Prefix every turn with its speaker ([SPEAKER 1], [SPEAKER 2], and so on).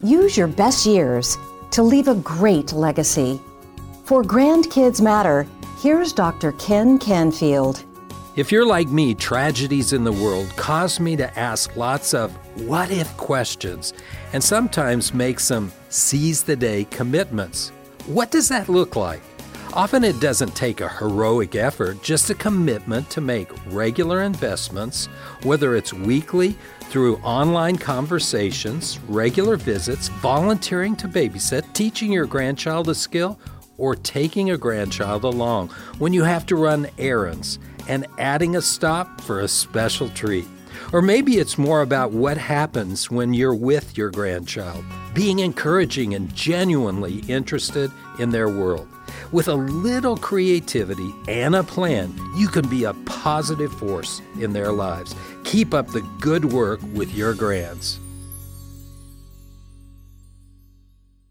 [SPEAKER 1] Use your best years to leave a great legacy. For Grandkids Matter, here's Dr. Ken Canfield.
[SPEAKER 2] If you're like me, tragedies in the world cause me to ask lots of what-if questions and sometimes make some seize-the-day commitments. What does that look like? Often it doesn't take a heroic effort, just a commitment to make regular investments, whether it's weekly through online conversations, regular visits, volunteering to babysit, teaching your grandchild a skill, or taking a grandchild along when you have to run errands and adding a stop for a special treat. Or maybe it's more about what happens when you're with your grandchild, being encouraging and genuinely interested in their world. With a little creativity and a plan, you can be a positive force in their lives. Keep up the good work with your grands.